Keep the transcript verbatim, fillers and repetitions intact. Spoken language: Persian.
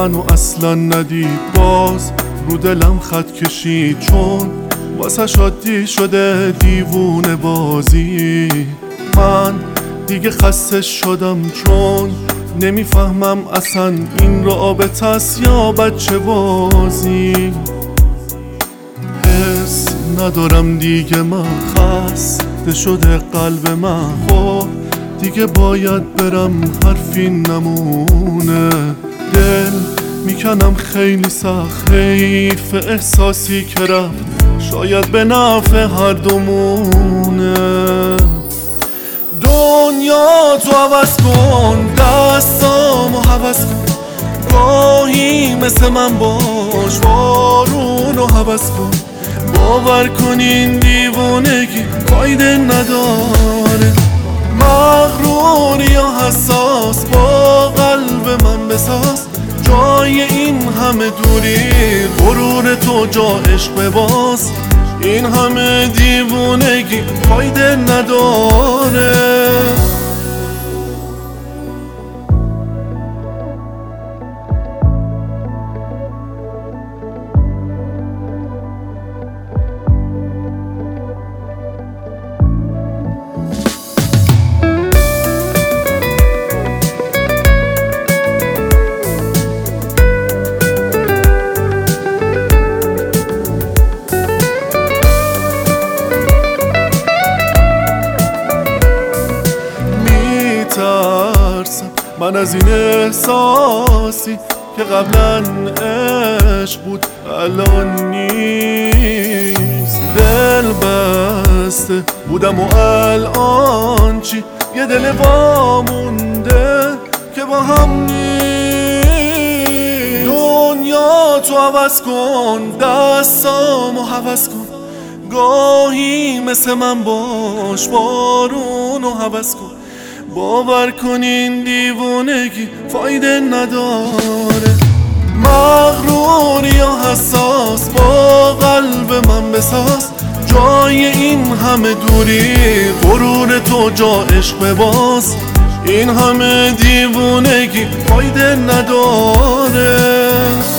منو اصلا ندید، باز رو دلم خط کشید، چون واسه شادی شده دیوونه بازی. من دیگه خسته شدم، چون نمیفهمم اصلا این رابطه است یا بچه بازی. حس ندارم دیگه، من خسته شده قلب من، خب دیگه باید برم، حرفی نمونه. دل میکنم خیلی سخت، حیف احساسی که رفت، شاید به نفع هر دومونه. دنیا تو عوض کن، دستامو حوض کن، گاهی مثل من باش، بارونو حوض کن. باور کن این دیوانگی فایده نداره، مغرور یا حساس با قلب من بساز. جای این همه دوری غرور تو، جا عشق باز. این همه دیوانگی فایده نداره. من از این احساسی که قبلا عشق بود الان نیست. دل بسته بودم و الان چی؟ یه دل وامونده که با هم نیست. دنیا تو عوض کن، دستامو حوض کن، گاهی مثل من باش، بارونو حوض کن. باور کن این دیوانگی فایده نداره، مغرور یا حساس با قلب من بساز. جای این همه دوری غرور تو، جا عشق باز. این همه دیوانگی فایده نداره.